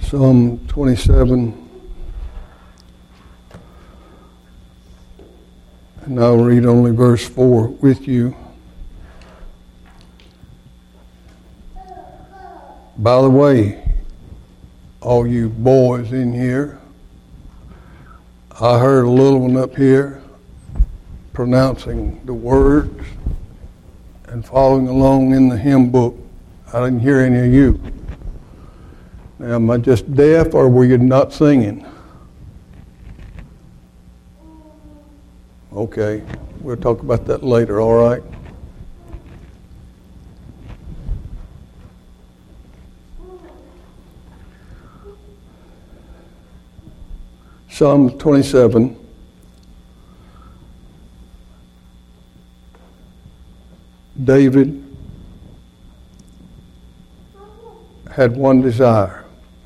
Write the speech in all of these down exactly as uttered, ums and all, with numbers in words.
Psalm twenty-seven, and I'll read only verse four with you. By the way, all you boys in here, I heard a little one up here pronouncing the words and following along in the hymn book. I didn't hear any of you. Now, am I just deaf, or were you not singing? Okay, we'll talk about that later, all right? Psalm twenty-seven. David had one desire.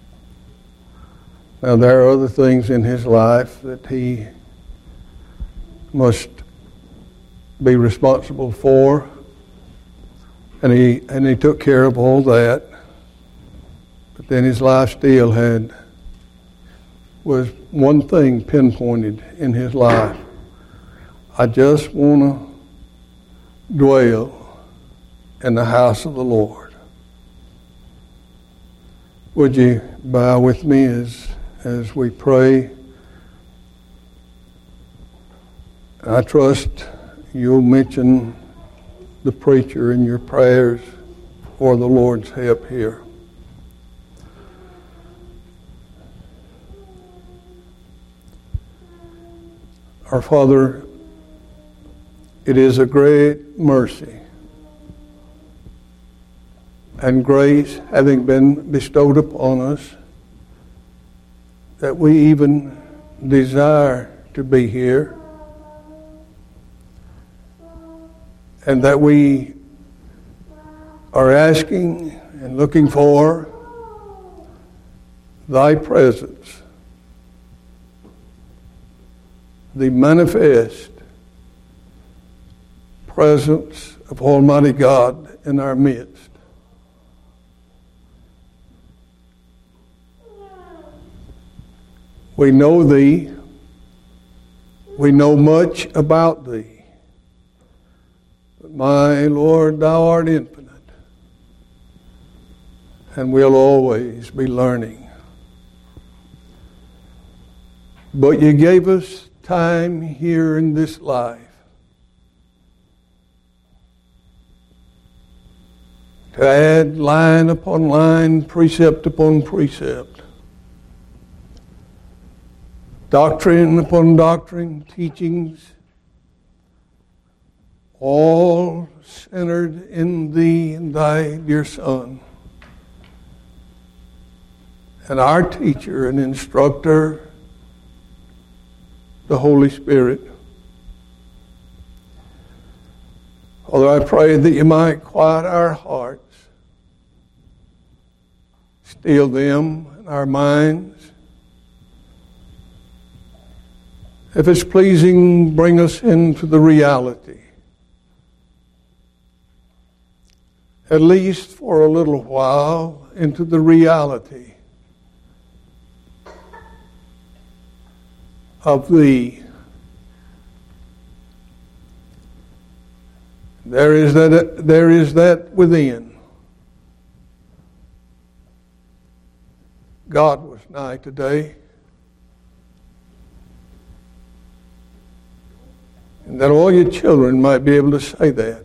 Now, there are other things in his life that he must be responsible for, and he and he took care of all that. But then his life still had was one thing pinpointed in his life. I just want to dwell in the house of the Lord. Would you bow with me as as we pray? I trust you'll mention the preacher in your prayers for the Lord's help here. Our Father, it is a great mercy and grace having been bestowed upon us that we even desire to be here, and that we are asking and looking for Thy presence, the manifest presence of Almighty God in our midst. We know Thee. We know much about Thee. But my Lord, Thou art infinite, and we'll always be learning. But You gave us time here in this life to add line upon line, precept upon precept, doctrine upon doctrine, teachings, all centered in Thee and Thy dear Son, and our teacher and instructor, the Holy Spirit. Father, I pray that You might quiet our hearts, still them in our minds. If it's pleasing, bring us into the reality, at least for a little while, into the reality of Thee. There is that, there is that within. God was nigh today, and that all Your children might be able to say that.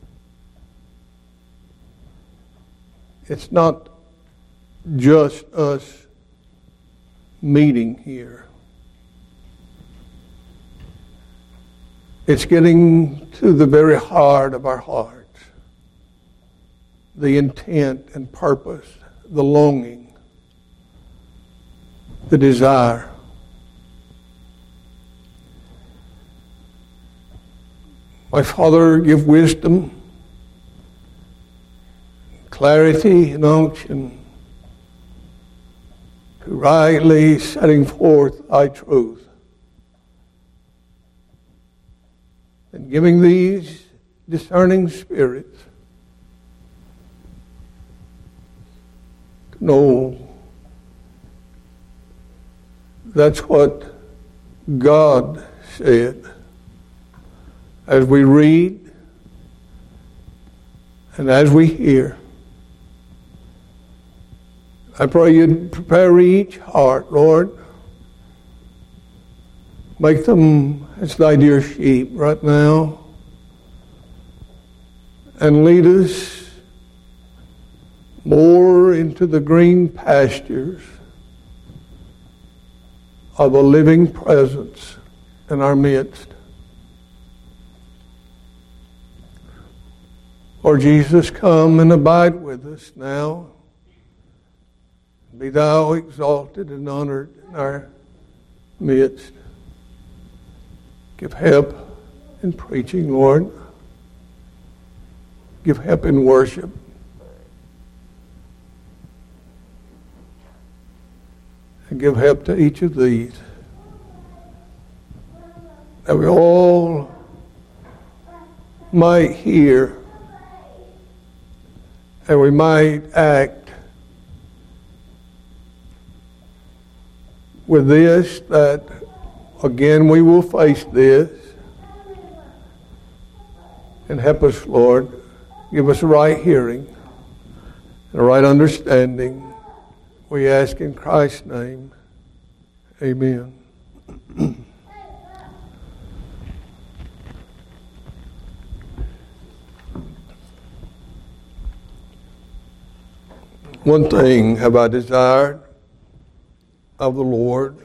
It's not just us meeting here. It's getting to the very heart of our hearts, the intent and purpose, the longing, the desire. My Father, give wisdom, clarity, and unction to rightly setting forth Thy truth, and giving these discerning spirits to know That's what God said. As we read and as we hear, I pray you'd prepare each heart, Lord. Make them as thy dear sheep right now. And lead us more into the green pastures of a living presence in our midst. Lord Jesus, come and abide with us now. Be thou exalted and honored in our midst. Give help in preaching, Lord. Give help in worship. And give help to each of these. That we all might hear and we might act with this, that again we will face this. And help us, Lord. Give us a right hearing and a right understanding. We ask in Christ's name. Amen. One thing have I desired of the Lord,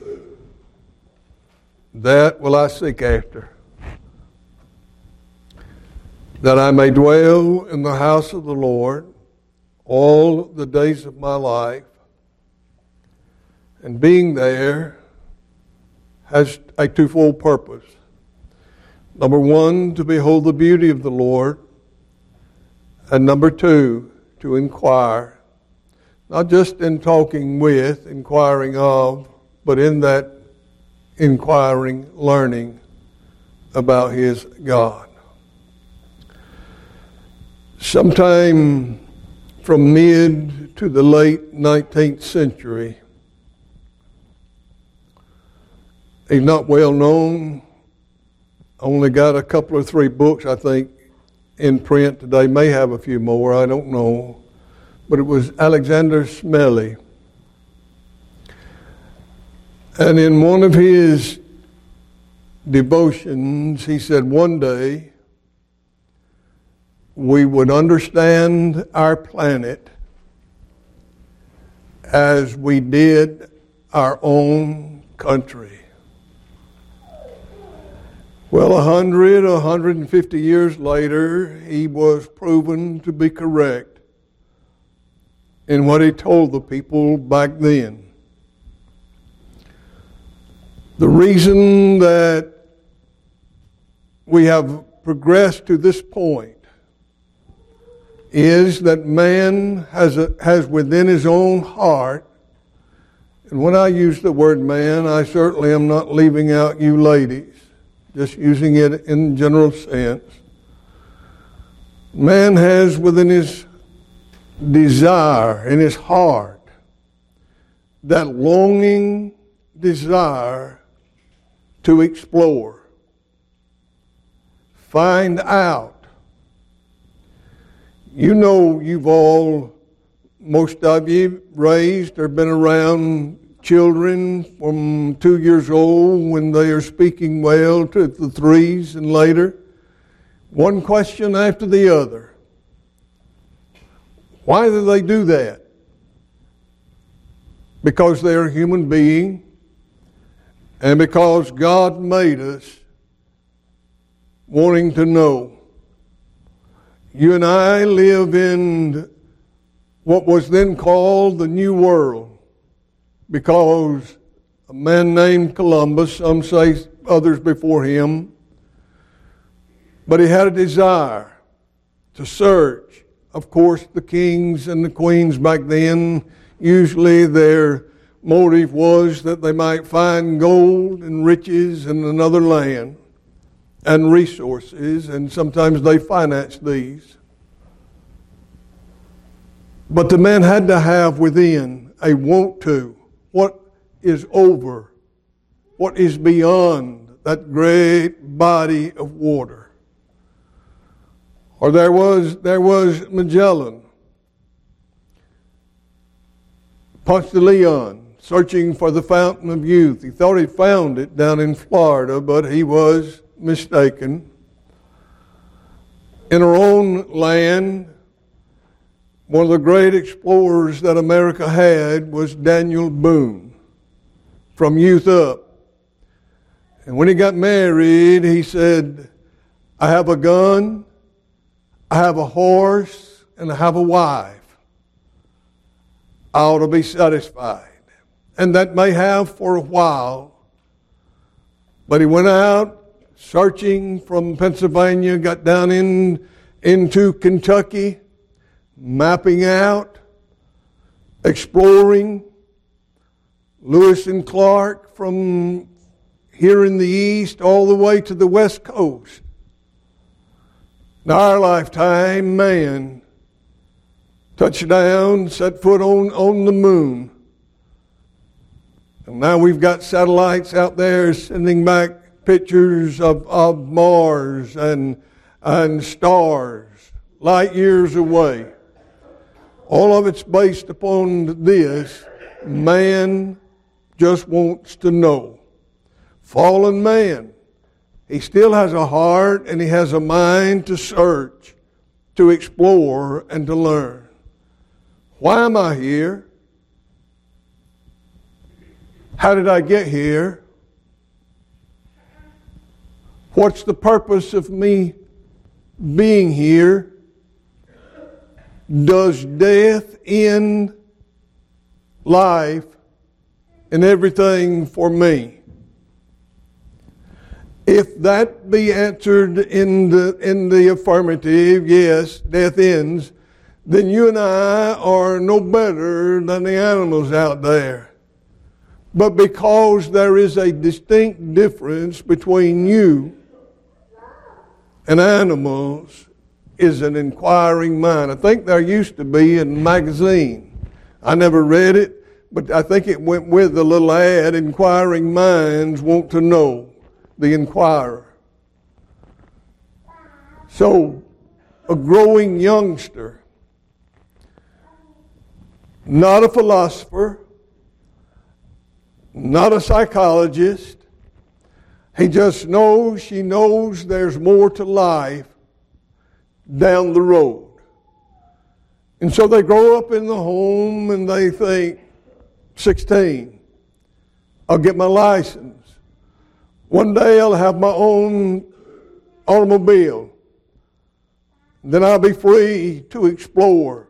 that will I seek after, that I may dwell in the house of the Lord all the days of my life. And being there has a twofold purpose. Number one, to behold the beauty of the Lord. And number two, to inquire. Not just in talking with, inquiring of, but in that inquiring, learning about His God. Sometime from mid to the late nineteenth century, he's not well known, only got a couple or three books, I think, in print today, may have a few more, I don't know. But it was Alexander Smellie. And in one of his devotions, he said one day we would understand our planet as we did our own country. Well, a hundred, a hundred and fifty years later, he was proven to be correct in what he told the people back then. The reason that we have progressed to this point is that man has a, has within his own heart, and when I use the word man, I certainly am not leaving out you ladies, just using it in general sense. Man has within his desire in his heart, that longing desire to explore, find out. You know, you've all, most of you, raised or been around children from two years old when they are speaking well to the threes and later. One question after the other. Why do they do that? Because they're a human being and because God made us wanting to know. You and I live in what was then called the New World because a man named Columbus, some say others before him, but he had a desire to search. Of course, the kings and the queens back then, usually their motive was that they might find gold and riches in another land and resources, and sometimes they financed these. But the man had to have within a want to, what is over what is beyond that great body of water. Or there was there was Magellan, Ponce de Leon, searching for the fountain of youth. He thought he found it down in Florida, but he was mistaken. In our own land, one of the great explorers that America had was Daniel Boone, from youth up. And when he got married, he said, I have a gun, I have a horse, and I have a wife. I ought to be satisfied. And that may have for a while. But he went out searching from Pennsylvania, got down in into Kentucky, mapping out, exploring. Lewis and Clark from here in the east all the way to the west coast. In our lifetime, man touched down, set foot on, on the moon. And now we've got satellites out there sending back pictures of, of Mars and, and stars light years away. All of it's based upon this. Man just wants to know. Fallen man. He still has a heart and he has a mind to search, to explore, and to learn. Why am I here? How did I get here? What's the purpose of me being here? Does death end life and everything for me? If that be answered in the in the affirmative, yes, death ends, then you and I are no better than the animals out there. But because there is a distinct difference between you and animals, is an inquiring mind. I think there used to be a magazine. I never read it, but I think it went with the little ad, inquiring minds want to know. The Inquirer. So, a growing youngster, not a philosopher, not a psychologist. He just knows, she knows there's more to life down the road. And so they grow up in the home and they think, sixteen, I'll get my license. One day I'll have my own automobile. Then I'll be free to explore.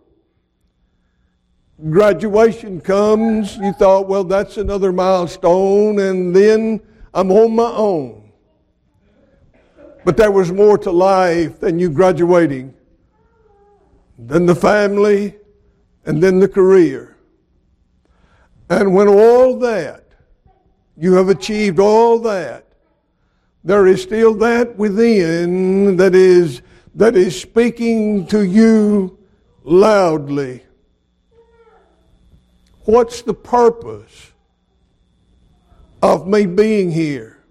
Graduation comes, you thought, well, that's another milestone, and then I'm on my own. But there was more to life than you graduating, than the family, and then the career. And when all that, you have achieved all that, there is still that within that is that is speaking to you loudly. What's the purpose of me being here?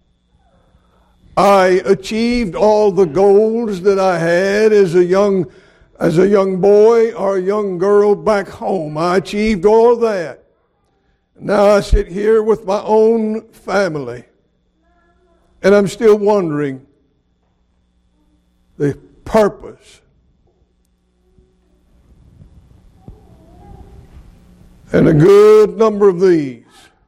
I achieved all the goals that I had as a young as a young boy or a young girl back home. I achieved all that. Now I sit here with my own family. And I'm still wondering the purpose. And a good number of these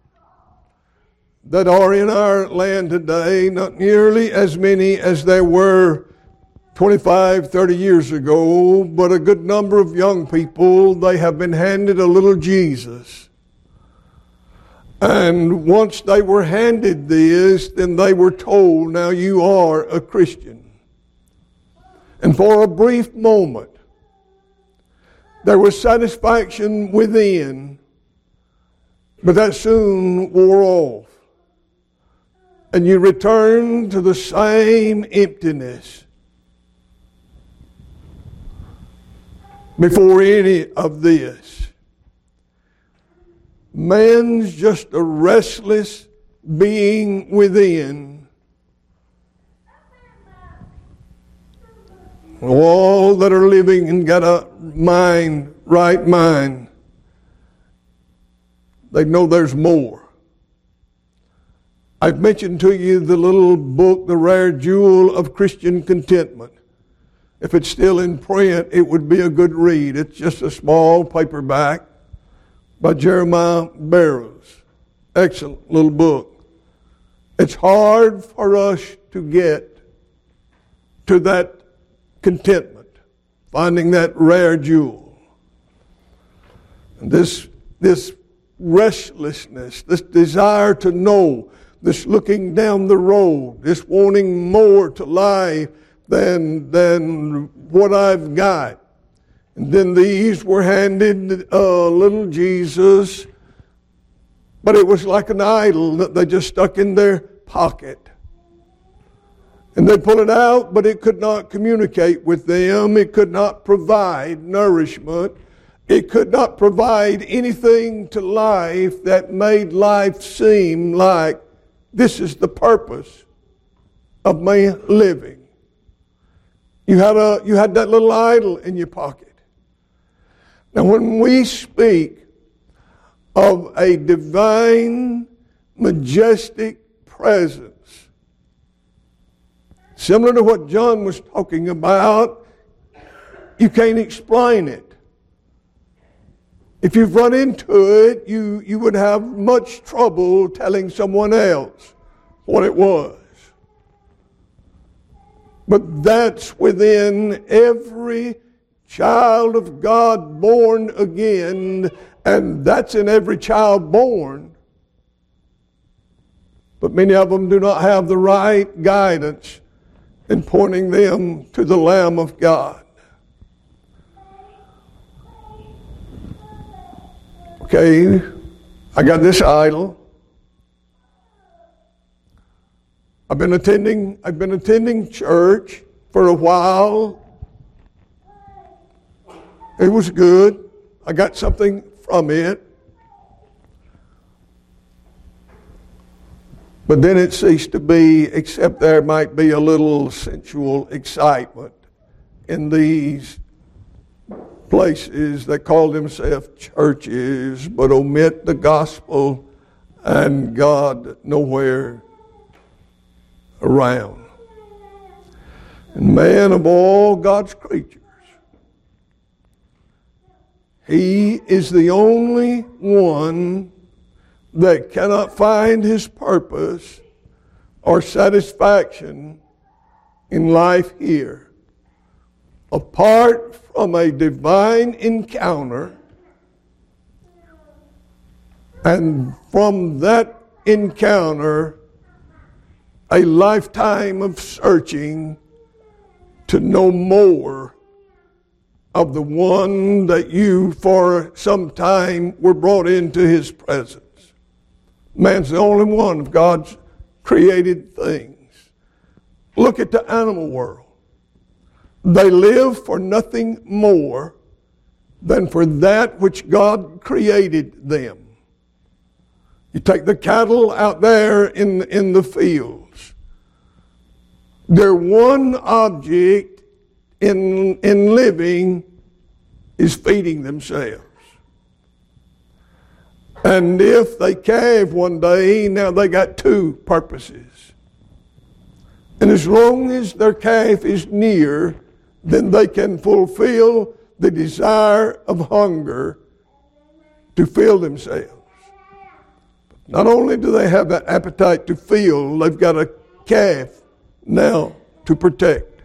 that are in our land today, not nearly as many as there were twenty-five, thirty years ago, but a good number of young people, they have been handed a little Jesus. And once they were handed this, then they were told, now you are a Christian. And for a brief moment, there was satisfaction within, but that soon wore off. And you returned to the same emptiness before any of this. Man's just a restless being within. All that are living and got a mind, right mind, they know there's more. I've mentioned to you the little book, The Rare Jewel of Christian Contentment. If it's still in print, it would be a good read. It's just a small paperback by Jeremiah Burroughs. Excellent little book. It's hard for us to get to that contentment, finding that rare jewel. And this, this restlessness, this desire to know, this looking down the road, this wanting more to life than, than what I've got. And then these were handed uh, little Jesus, but it was like an idol that they just stuck in their pocket. And they pull it out, but it could not communicate with them. It could not provide nourishment. It could not provide anything to life that made life seem like this is the purpose of my living. You had a you had that little idol in your pocket. Now when we speak of a divine, majestic presence, similar to what John was talking about, you can't explain it. If you've run into it, you, you would have much trouble telling someone else what it was. But that's within every child of God born again, and that's in every child born. But many of them do not have the right guidance in pointing them to the Lamb of God. Okay, I got this idol. I've been attending, I've been attending church for a while. It was good. I got something from it. But then it ceased to be, except there might be a little sensual excitement in these places that call themselves churches, but omit the gospel and God nowhere around. And man, of all God's creatures, he is the only one that cannot find his purpose or satisfaction in life here apart from a divine encounter, and from that encounter a lifetime of searching to know more of the one that you for some time were brought into his presence. Man's the only one of God's created things. Look at the animal world. They live for nothing more than for that which God created them. You take the cattle out there in, in the fields. Their one object in, in living is feeding themselves. And if they calve one day, now they got two purposes. And as long as their calf is near, then they can fulfill the desire of hunger to fill themselves. Not only do they have that appetite to fill, they've got a calf now to protect.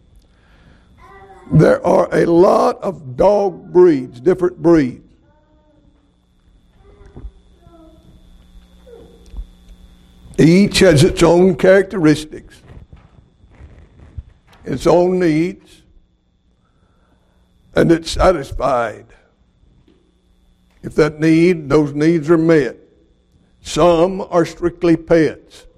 There are a lot of dog breeds, different breeds. Each has its own characteristics, its own needs, and it's satisfied if that need, those needs are met. Some are strictly pets.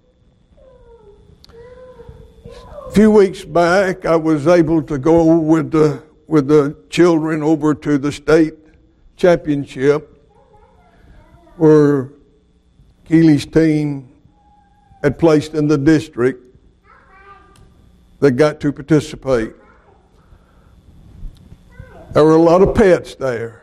A few weeks back, I was able to go with the, with the children over to the state championship where Keely's team had placed in the district that got to participate. There were a lot of pets there.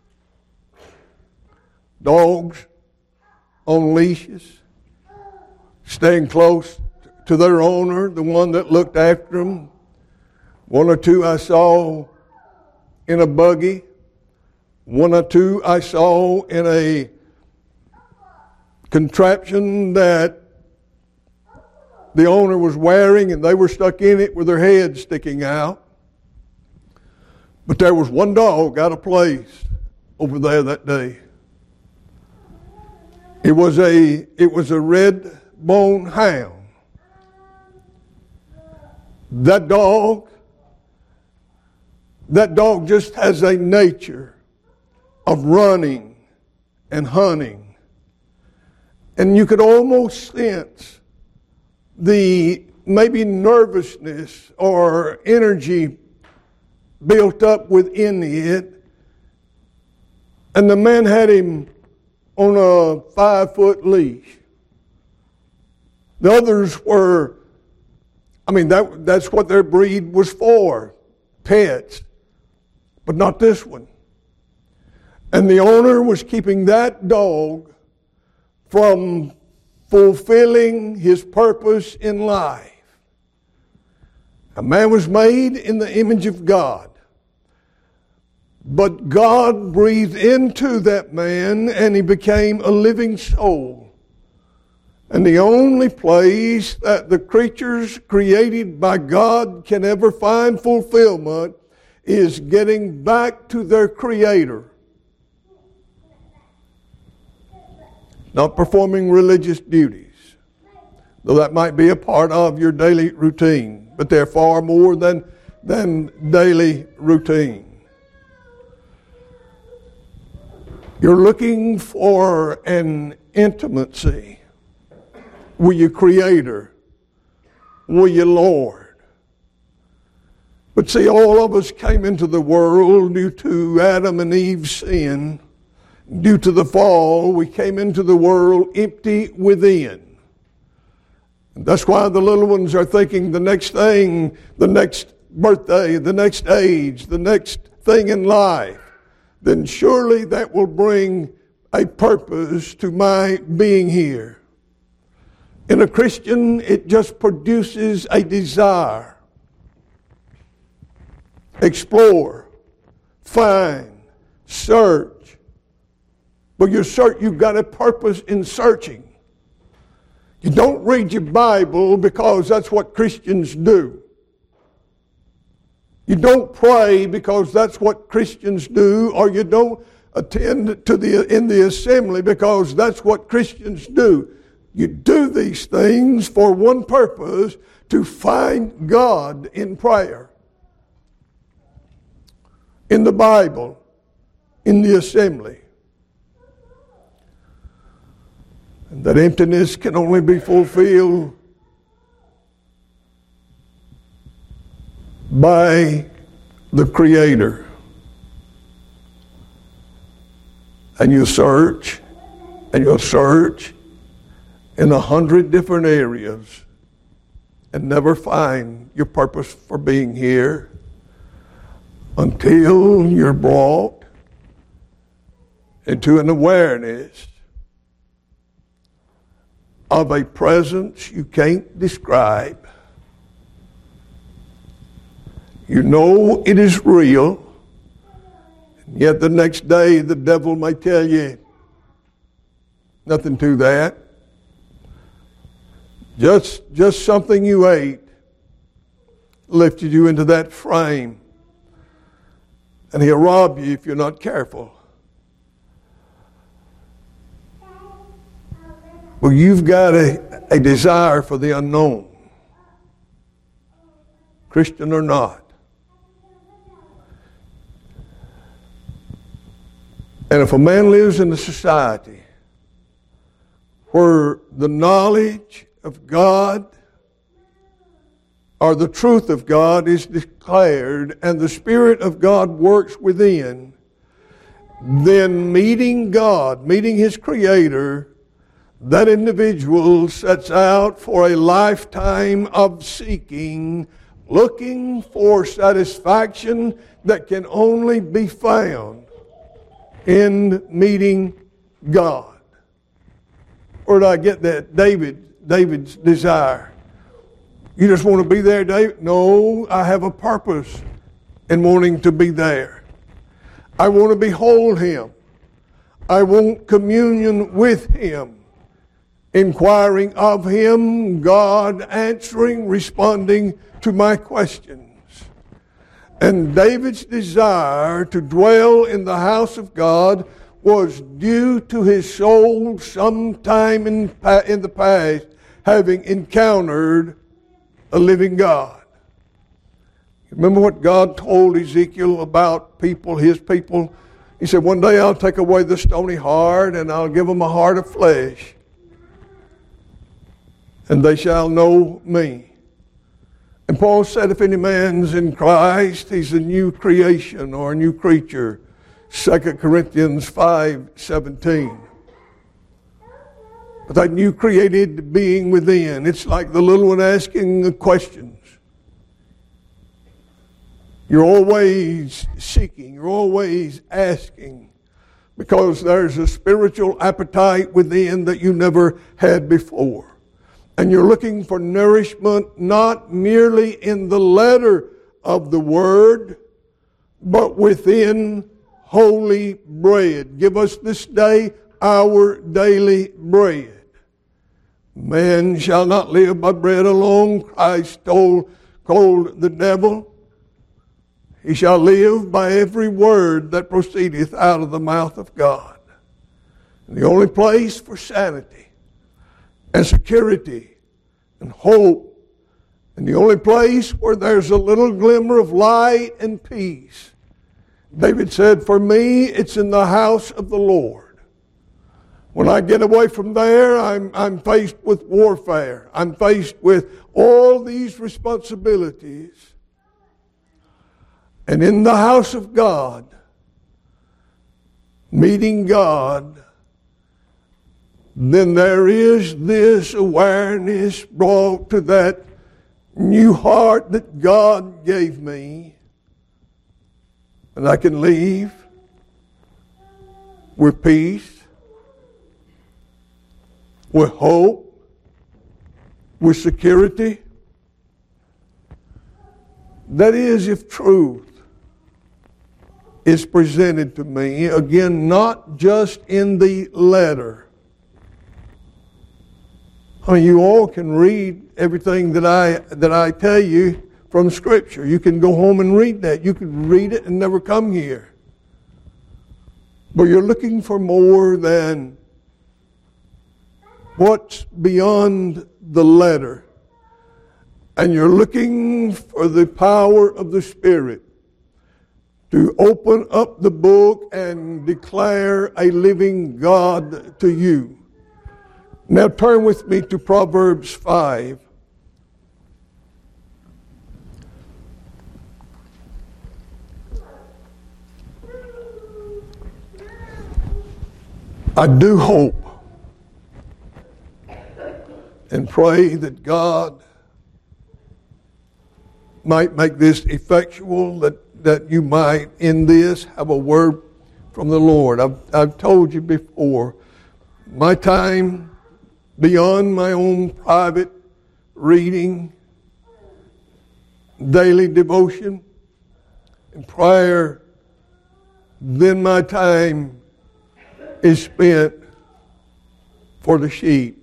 Dogs on leashes, staying close to their owner, the one that looked after them. One or two I saw in a buggy. One or two I saw in a contraption that the owner was wearing, and they were stuck in it with their heads sticking out. But there was one dog out of place over there that day. It was a it was a red bone hound. That dog, that dog just has a nature of running and hunting. And you could almost sense the maybe nervousness or energy built up within it. And the man had him on a five-foot leash. The others were, I mean, that that's what their breed was for, pets, but not this one. And the owner was keeping that dog from fulfilling his purpose in life. A man was made in the image of God. But God breathed into that man and he became a living soul. And the only place that the creatures created by God can ever find fulfillment is getting back to their Creator. Not performing religious duties, though that might be a part of your daily routine, but they're far more than, than daily routine. You're looking for an intimacy with your Creator, with your Lord. But see, all of us came into the world due to Adam and Eve's sin. Due to the fall, we came into the world empty within. And that's why the little ones are thinking the next thing, the next birthday, the next age, the next thing in life. Then surely that will bring a purpose to my being here. In a Christian, it just produces a desire. Explore, find, search. But you search, you've got a purpose in searching. You don't read your Bible because that's what Christians do. You don't pray because that's what Christians do, or you don't attend to the in the assembly because that's what Christians do. You do these things for one purpose, to find God in prayer, in the Bible, in the assembly. And that emptiness can only be fulfilled by the Creator. And you search, and you'll search in a hundred different areas and never find your purpose for being here until you're brought into an awareness of a presence you can't describe. You know it is real, and yet the next day the devil may tell you nothing to that. Just, just something you ate lifted you into that frame, and he'll rob you if you're not careful. Well, you've got a, a desire for the unknown, Christian or not. And if a man lives in a society where the knowledge of God or the truth of God is declared and the Spirit of God works within, then meeting God, meeting His Creator, that individual sets out for a lifetime of seeking, looking for satisfaction that can only be found in meeting God. Where did I get that? David, David's desire. You just want to be there, David? No, I have a purpose in wanting to be there. I want to behold Him. I want communion with Him. Inquiring of Him, God answering, responding to my questions. And David's desire to dwell in the house of God was due to his soul sometime in, in the past having encountered a living God. Remember what God told Ezekiel about people, His people? He said, one day I'll take away the stony heart and I'll give them a heart of flesh. And they shall know me. And Paul said, if any man's in Christ, he's a new creation or a new creature. Second Corinthians five seventeen. But that new created being within, it's like the little one asking questions. You're always seeking, you're always asking, because there's a spiritual appetite within that you never had before. And you're looking for nourishment not merely in the letter of the Word, but within holy bread. Give us this day our daily bread. Man shall not live by bread alone, Christ told, told the devil. He shall live by every word that proceedeth out of the mouth of God. And the only place for sanity and security and hope, and the only place where there's a little glimmer of light and peace. David said, for me, it's in the house of the Lord. When I get away from there, I'm, I'm faced with warfare. I'm faced with all these responsibilities. And in the house of God, meeting God, then there is this awareness brought to that new heart that God gave me. And I can leave with peace, with hope, with security. That is, if truth is presented to me, again, not just in the letter. I mean, you all can read everything that I that I tell you from Scripture. You can go home and read that. You can read it and never come here. But you're looking for more than what's beyond the letter. And you're looking for the power of the Spirit to open up the book and declare a living God to you. Now turn with me to Proverbs five. I do hope and pray that God might make this effectual, that, that you might in this have a word from the Lord. I've, I've told you before, my time beyond my own private reading, daily devotion, and prayer, then my time is spent for the sheep.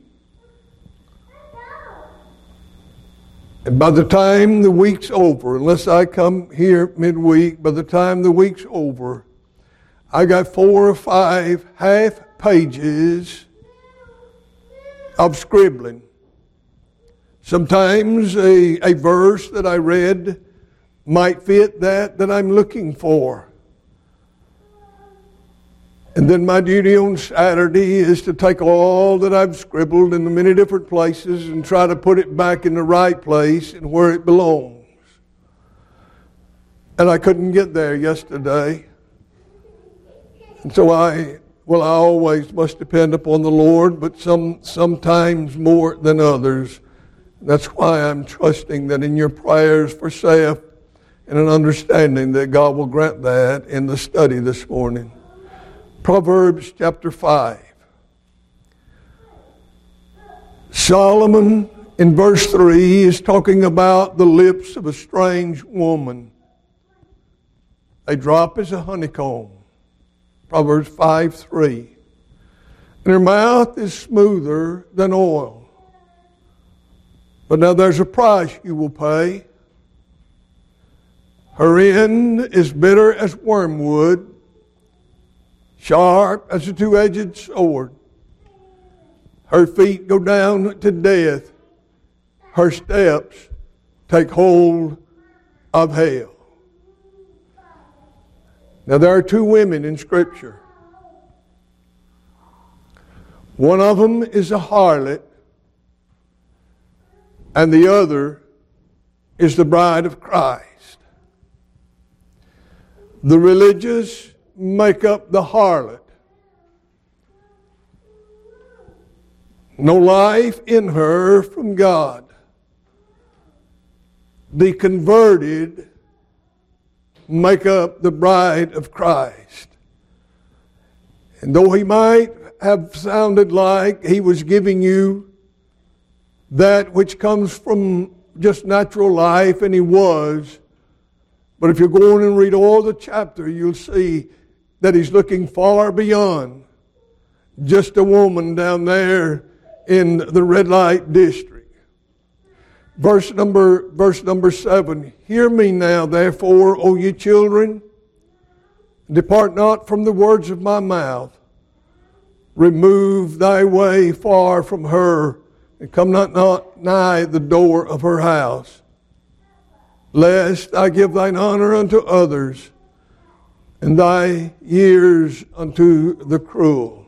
And by the time the week's over, unless I come here midweek, by the time the week's over, I got four or five half pages of scribbling. Sometimes a, a verse that I read might fit that that I'm looking for. And then my duty on Saturday is to take all that I've scribbled in the many different places and try to put it back in the right place and where it belongs. And I couldn't get there yesterday. And so I well, I always must depend upon the Lord, but some sometimes more than others. That's why I'm trusting that in your prayers for self and an understanding that God will grant that in the study this morning. Proverbs chapter five. Solomon in verse three is talking about the lips of a strange woman. A drop is a honeycomb. Proverbs five three. And her mouth is smoother than oil. But now there's a price you will pay. Her end is bitter as wormwood, sharp as a two-edged sword. Her feet go down to death. Her steps take hold of hell. Now there are two women in Scripture. One of them is a harlot, and the other is the bride of Christ. The religious make up the harlot. No life in her from God. The converted make up the bride of Christ. And though he might have sounded like he was giving you that which comes from just natural life, and he was, but if you go on and read all the chapter, you'll see that he's looking far beyond just a woman down there in the red light district. Verse number, verse number seven. Hear me now, therefore, O ye children, depart not from the words of my mouth. Remove thy way far from her, and come not, not nigh the door of her house, lest I give thine honor unto others, and thy years unto the cruel.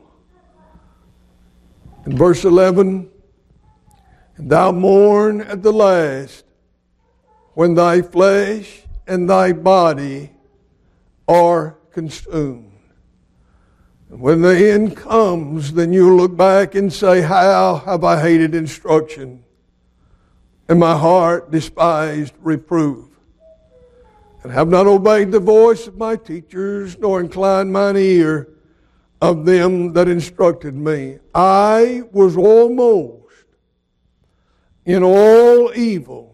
In verse eleven, and thou mourn at the last, when thy flesh and thy body are consumed. And when the end comes, then you'll look back and say, how have I hated instruction, and my heart despised reproof, and have not obeyed the voice of my teachers, nor inclined mine ear of them that instructed me. I was almost in all evil.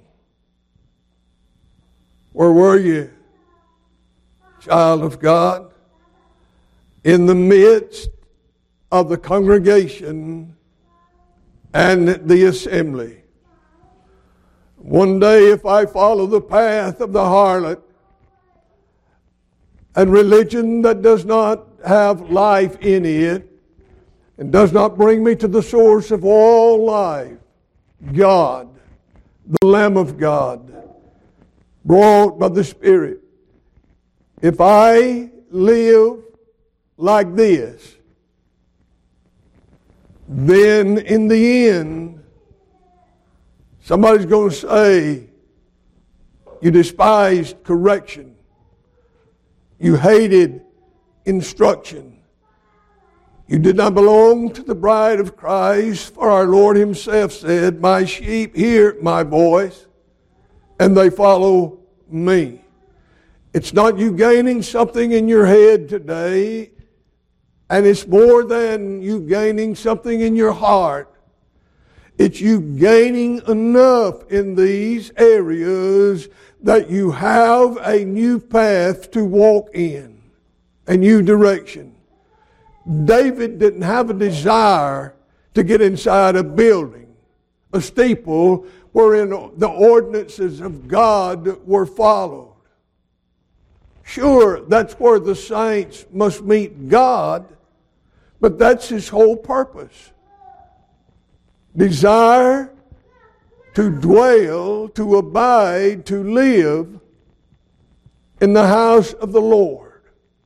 Where were you, child of God? In the midst of the congregation and the assembly. One day, if I follow the path of the harlot and religion that does not have life in it and does not bring me to the source of all life, God, the Lamb of God, brought by the Spirit, if I live like this, then in the end, somebody's going to say, you despised correction. You hated instruction. You did not belong to the bride of Christ, for our Lord himself said, my sheep hear my voice, and they follow me. It's not you gaining something in your head today, and it's more than you gaining something in your heart. It's you gaining enough in these areas that you have a new path to walk in, a new direction. David didn't have a desire to get inside a building, a steeple, wherein the ordinances of God were followed. Sure, that's where the saints must meet God, but that's his whole purpose. Desire to dwell, to abide, to live in the house of the Lord.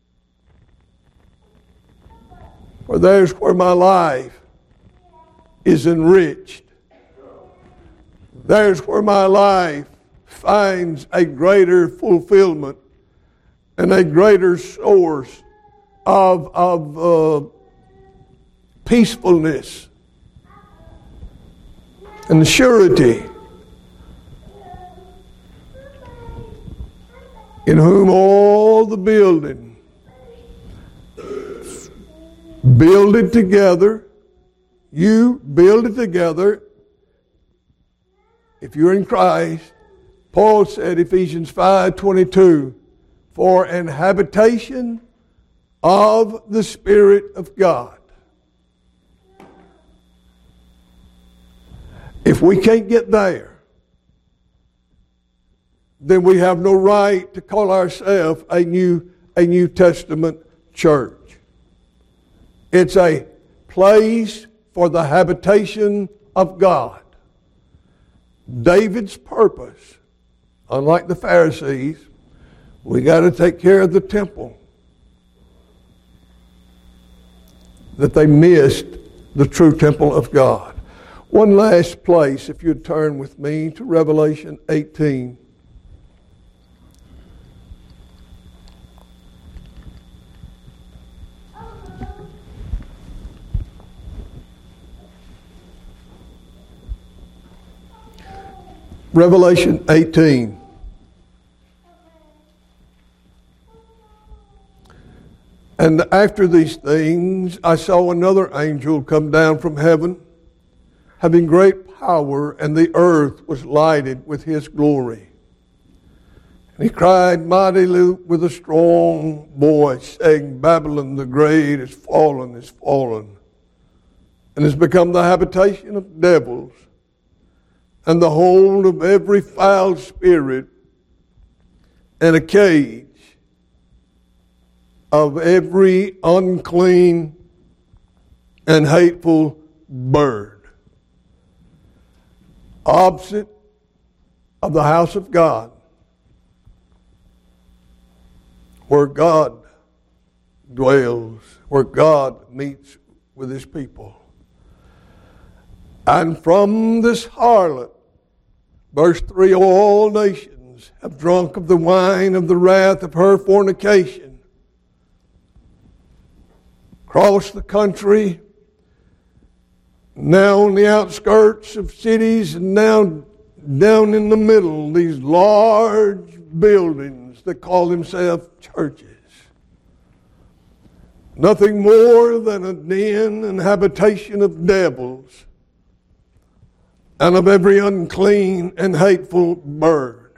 For there's where my life is enriched. There's where my life finds a greater fulfillment and a greater source of, of uh, peacefulness and surety, in whom all the building, build it together, you build it together. If you're in Christ, Paul said, Ephesians five twenty-two, for an habitation of the Spirit of God. If we can't get there, then we have no right to call ourselves a New, a New Testament church. It's a place for the habitation of God. David's purpose, unlike the Pharisees, we got to take care of the temple. That they missed the true temple of God. One last place, if you'd turn with me to Revelation eighteen. Revelation eighteen. And after these things, I saw another angel come down from heaven, having great power, and the earth was lighted with his glory. And he cried mightily with a strong voice, saying, Babylon the great is fallen, is fallen, and has become the habitation of devils, and the hold of every foul spirit, and a cage of every unclean and hateful bird. Opposite of the house of God, where God dwells, where God meets with his people. And from this harlot, verse three, all nations have drunk of the wine of the wrath of her fornication. Across the country, now on the outskirts of cities, and now down in the middle, these large buildings that call themselves churches. Nothing more than a den and habitation of devils and of every unclean and hateful bird.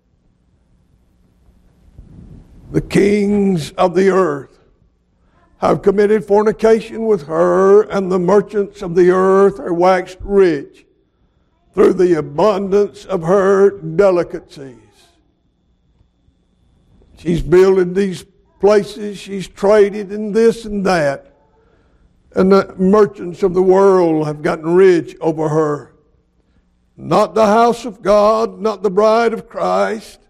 The kings of the earth have committed fornication with her, and the merchants of the earth are waxed rich through the abundance of her delicacies. She's building these places, she's traded in this and that, and the merchants of the world have gotten rich over her. Not the house of God, not the bride of Christ.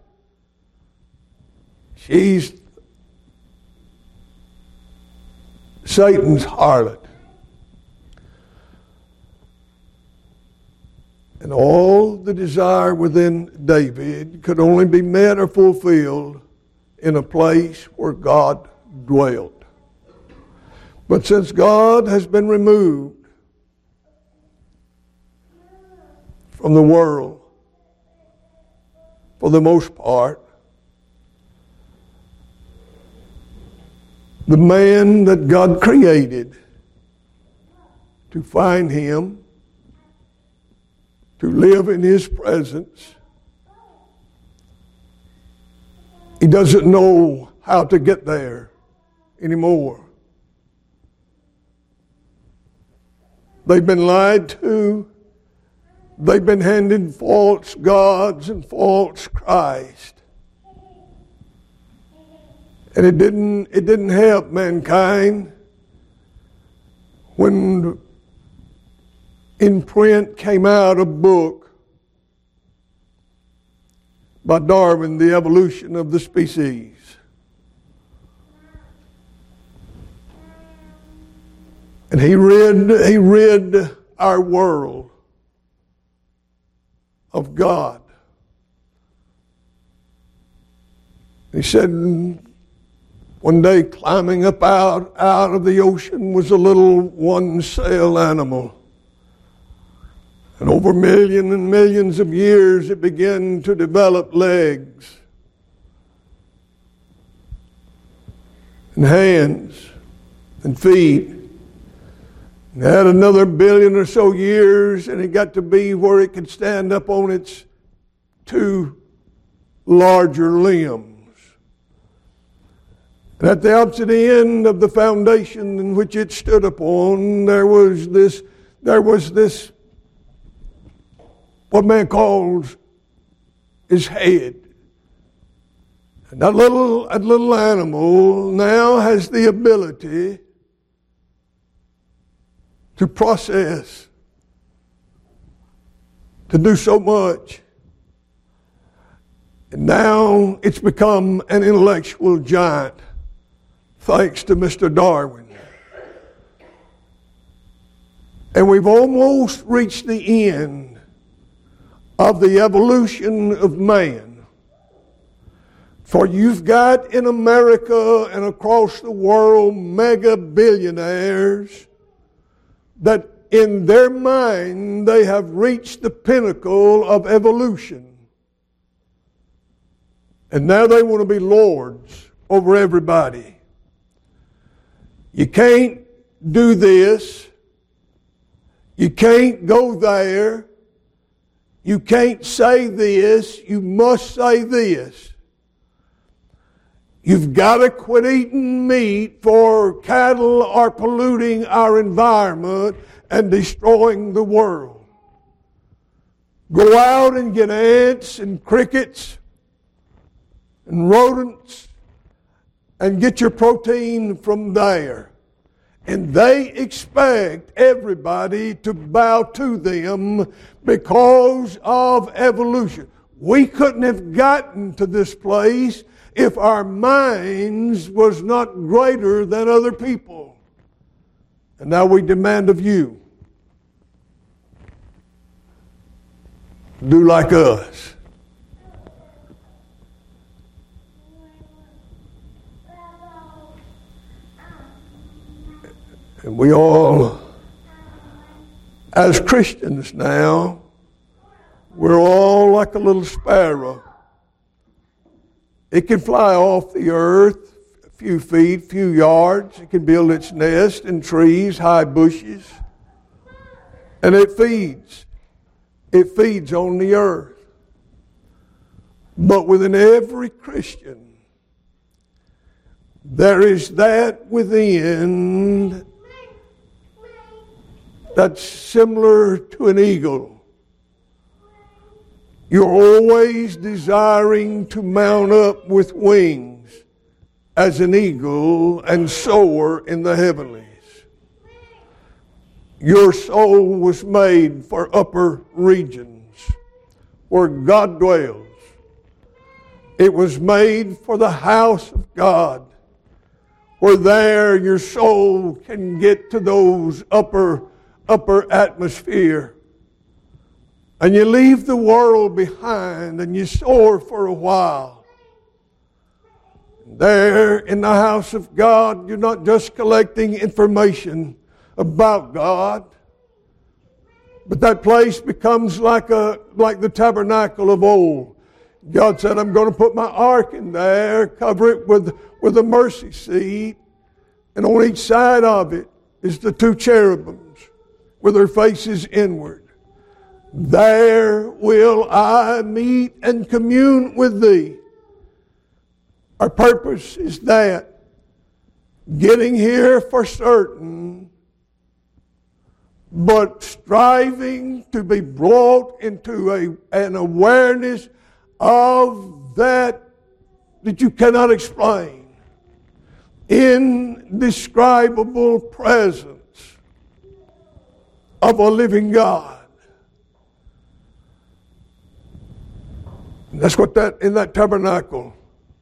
She's Satan's harlot. And all the desire within David could only be met or fulfilled in a place where God dwelt. But since God has been removed from the world, for the most part, the man that God created to find him, to live in his presence, he doesn't know how to get there anymore. They've been lied to. They've been handed false gods and false Christ. And it didn't, it didn't help mankind when in print came out a book by Darwin, The Evolution of the Species. And he rid, he rid our world of God. He said, One day, climbing up out, out of the ocean was a little one-cell animal. And over millions and millions of years, it began to develop legs and hands and feet. And had another billion or so years, and it got to be where it could stand up on its two larger limbs. And at the opposite end of the foundation in which it stood upon, there was this, there was this, what man calls his head. And that little, that little animal now has the ability to process, to do so much. And now it's become an intellectual giant, thanks to Mister Darwin. And we've almost reached the end of the evolution of man. For you've got in America and across the world mega billionaires that in their mind they have reached the pinnacle of evolution. And now they want to be lords over everybody. You can't do this. You can't go there. You can't say this. You must say this. You've got to quit eating meat, for cattle are polluting our environment and destroying the world. Go out and get ants and crickets and rodents and get your protein from there. And they expect everybody to bow to them because of evolution. We couldn't have gotten to this place if our minds was not greater than other people. And now we demand of you, do like us. And we all, as Christians now, we're all like a little sparrow. It can fly off the earth a few feet, few yards. It can build its nest in trees, high bushes. And it feeds. It feeds on the earth. But within every Christian, there is that within that's similar to an eagle. You're always desiring to mount up with wings as an eagle and soar in the heavenlies. Your soul was made for upper regions where God dwells. It was made for the house of God, where there your soul can get to those upper, upper atmosphere. And you leave the world behind and you soar for a while. There in the house of God, you're not just collecting information about God, but that place becomes like a like the tabernacle of old. God said, I'm going to put my ark in there, cover it with, with a mercy seat, and on each side of it is the two cherubims with their faces inward. There will I meet and commune with thee. Our purpose is that. Getting here for certain, but striving to be brought into a, an awareness of that that you cannot explain. Indescribable presence of a living God. And that's what that, in that tabernacle.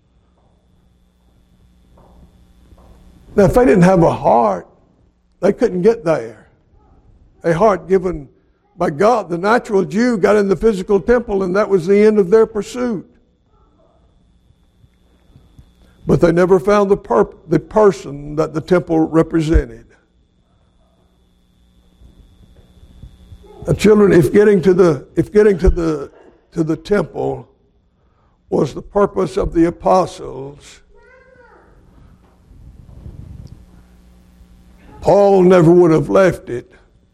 Now, if they didn't have a heart, they couldn't get there. A heart given by God. The natural Jew got in the physical temple, and that was the end of their pursuit. But they never found the, per- the person that the temple represented. Now, children, if getting to the if getting to the to the temple was the purpose of the apostles, Paul never would have left it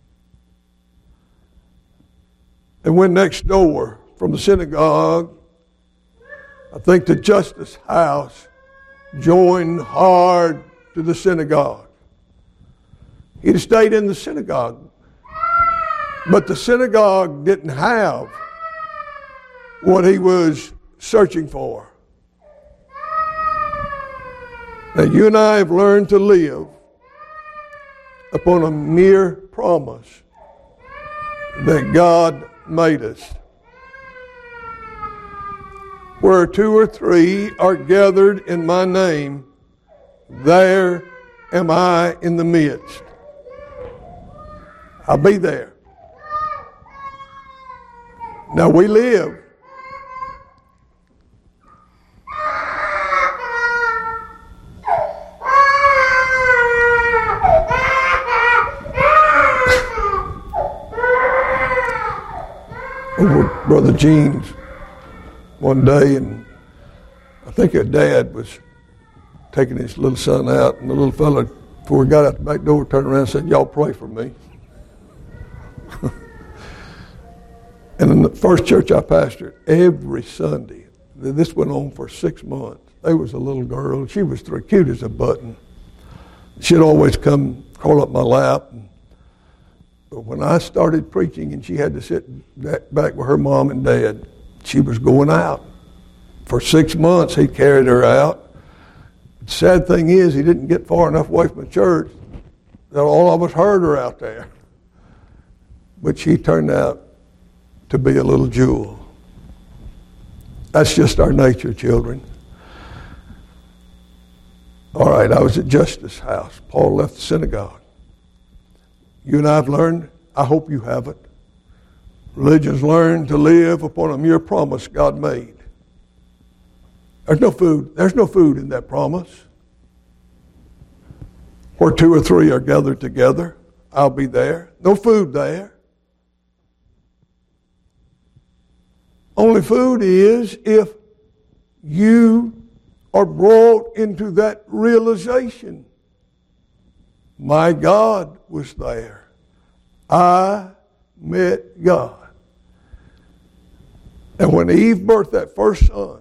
and went next door from the synagogue, I think, to Justus' house, joined hard to the synagogue. He'd stayed in the synagogue, but the synagogue didn't have what he was searching for. Now, you and I have learned to live upon a mere promise that God made us. Where two or three are gathered in my name, there am I in the midst. I'll be there. Now we live over Brother Gene's one day, and I think her dad was taking his little son out, and the little fella, before he got out the back door, turned around and said, "Y'all pray for me." And in the first church I pastored, every Sunday, this went on for six months, there was a little girl, she was the cute as a button. She'd always come crawl up my lap. But when I started preaching and she had to sit back with her mom and dad, she was going out. For six months, he carried her out. The sad thing is, he didn't get far enough away from the church that all of us heard her out there. But she turned out to be a little jewel. That's just our nature, children. All right, I was at Justus' house. Paul left the synagogue. You and I have learned, I hope you haven't, religions learn to live upon a mere promise God made. There's no food. There's no food in that promise. Where two or three are gathered together, I'll be there. No food there. Only food is if you are brought into that realization. My God was there. I met God. And when Eve birthed that first son,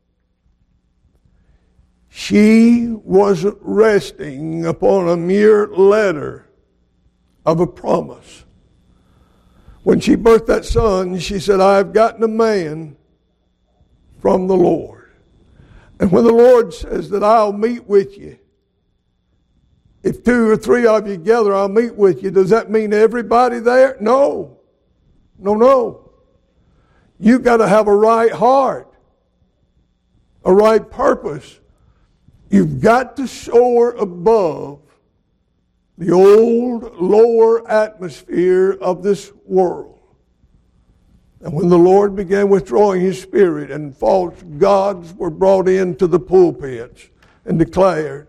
she wasn't resting upon a mere letter of a promise. When she birthed that son, she said, "I've gotten a man from the Lord." And when the Lord says that I'll meet with you, if two or three of you gather, I'll meet with you, does that mean everybody there? No. No, no. You've got to have a right heart, a right purpose. You've got to soar above the old, lower atmosphere of this world. And when the Lord began withdrawing His Spirit and false gods were brought into the pulpits and declared,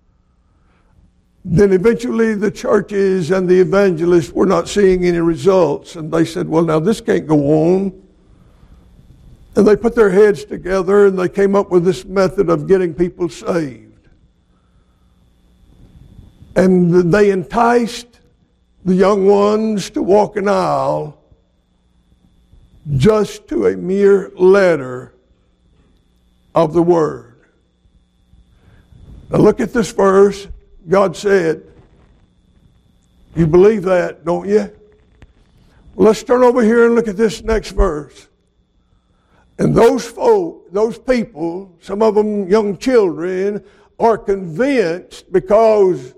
then eventually the churches and the evangelists were not seeing any results. And they said, well, now this can't go on. And they put their heads together and they came up with this method of getting people saved. And they enticed the young ones to walk an aisle just to a mere letter of the Word. Now look at this verse. God said, you believe that, don't you? Well, let's turn over here and look at this next verse. And those folk, those people, some of them young children, are convinced because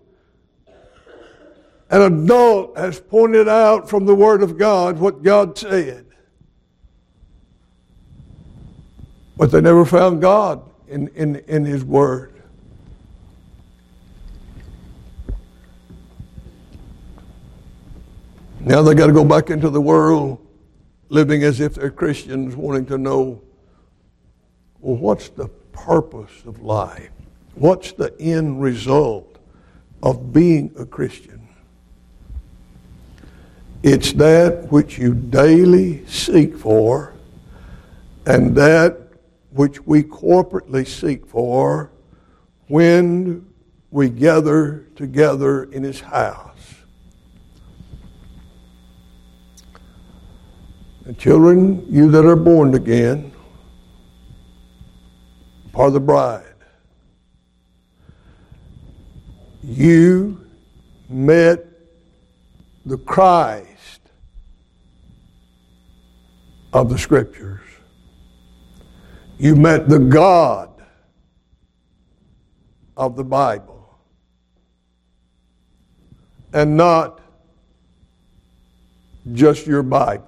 an adult has pointed out from the Word of God what God said. But they never found God in, in, in His Word. Now they got to go back into the world living as if they're Christians, wanting to know, well, what's the purpose of life? What's the end result of being a Christian? It's that which you daily seek for, and that which we corporately seek for when we gather together in His house. And children, you that are born again are the bride. You met the Christ of the Scriptures. You met the God of the Bible. And not just your Bible.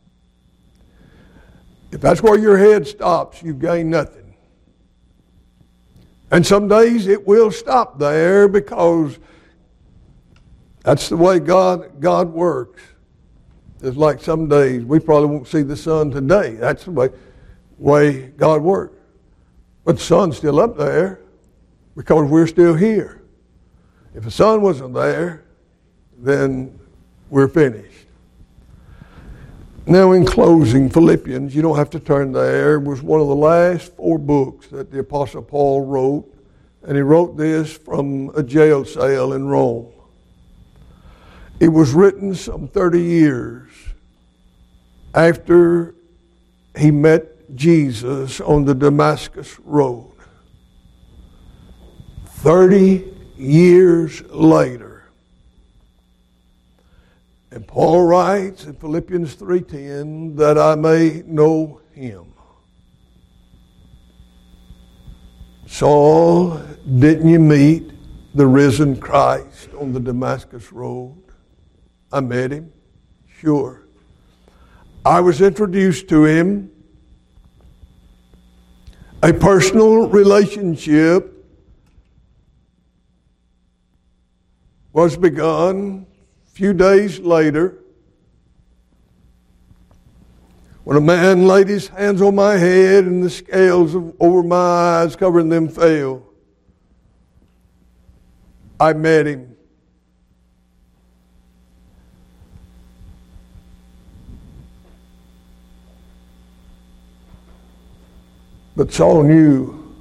If that's where your head stops, you gain nothing. And some days it will stop there because that's the way God, God works. It's like some days we probably won't see the sun today. That's the way, way God works. But the sun's still up there because we're still here. If the sun wasn't there, then we're finished. Now in closing, Philippians, you don't have to turn there, was one of the last four books that the Apostle Paul wrote. And he wrote this from a jail cell in Rome. It was written some thirty years after he met Jesus on the Damascus Road. Thirty years later. And Paul writes in Philippians three ten that I may know Him. Saul, didn't you meet the risen Christ on the Damascus Road? I met Him. Sure. I was introduced to Him. A personal relationship was begun. A few days later, when a man laid his hands on my head and the scales of, over my eyes covering them fell, I met him. But Saul knew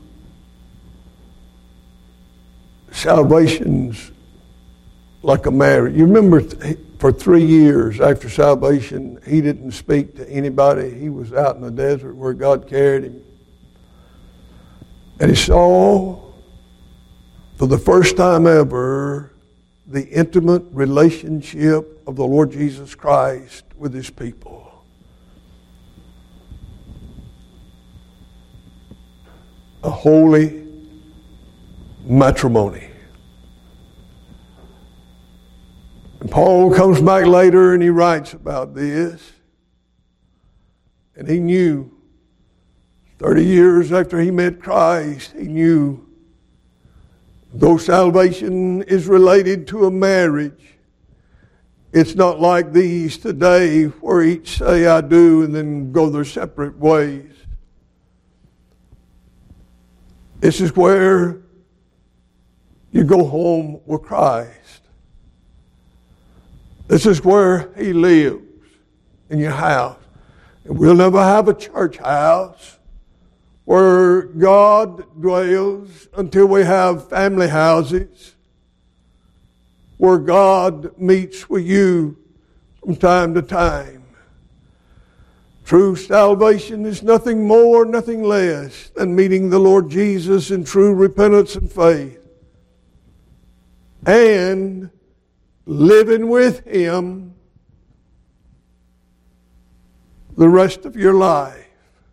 salvation's like a marriage. You remember th- for three years after salvation, he didn't speak to anybody. He was out in the desert where God carried him. And he saw, for the first time ever, the intimate relationship of the Lord Jesus Christ with His people. A holy matrimony. And Paul comes back later and he writes about this. And he knew, thirty years after he met Christ, he knew though salvation is related to a marriage, it's not like these today where each say I do and then go their separate ways. This is where you go home with Christ. This is where He lives, in your house. And we'll never have a church house where God dwells until we have family houses where God meets with you from time to time. True salvation is nothing more, nothing less than meeting the Lord Jesus in true repentance and faith. And living with Him the rest of your life.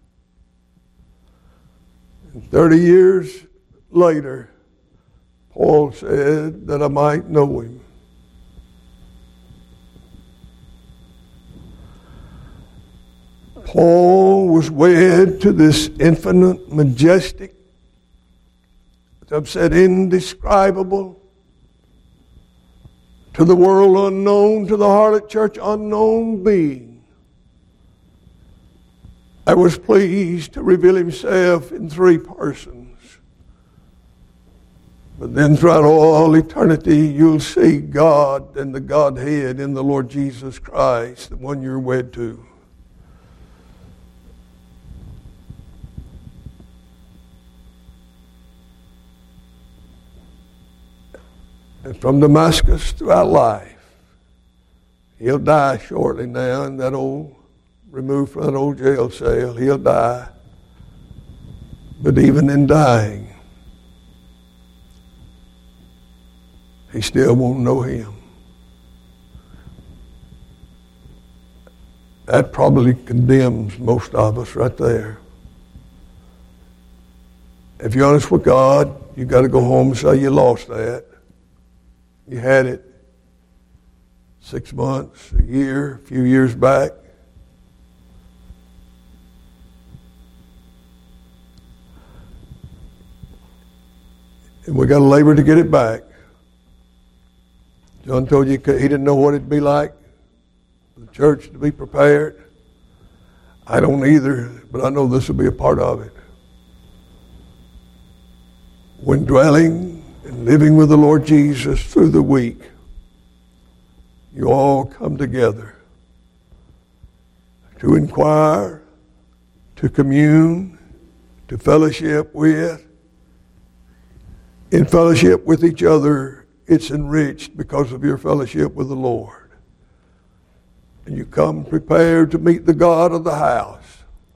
And thirty years later, Paul said that I might know Him. Paul was wed to this infinite, majestic, as I've said, indescribable, to the world unknown, to the harlot church unknown being that was pleased to reveal Himself in three persons. But then throughout all eternity, you'll see God and the Godhead in the Lord Jesus Christ, the one you're wed to. And from Damascus throughout life, he'll die shortly now in that old, removed from that old jail cell. He'll die. But even in dying, he still won't know him. That probably condemns most of us right there. If you're honest with God, you got to go home and say you lost that. You had it six months, a year, a few years back. And we got to labor to get it back. John told you he didn't know what it'd be like for the church to be prepared. I don't either, but I know this will be a part of it. When dwelling and living with the Lord Jesus through the week, you all come together to inquire, to commune, to fellowship with. In fellowship with each other, it's enriched because of your fellowship with the Lord. And you come prepared to meet the God of the house.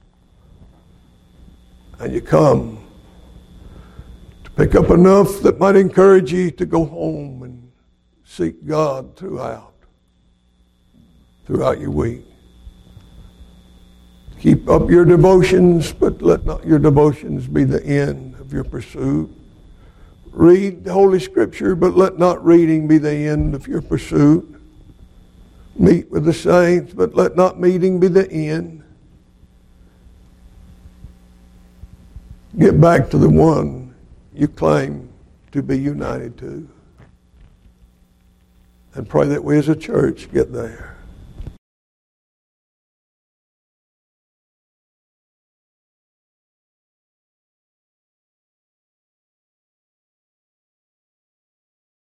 And you come to pick up enough that might encourage you to go home and seek God throughout, throughout your week. Keep up your devotions, but let not your devotions be the end of your pursuit. Read the Holy Scripture, but let not reading be the end of your pursuit. Meet with the saints, but let not meeting be the end. Get back to the one you claim to be united to. And pray that we as a church get there.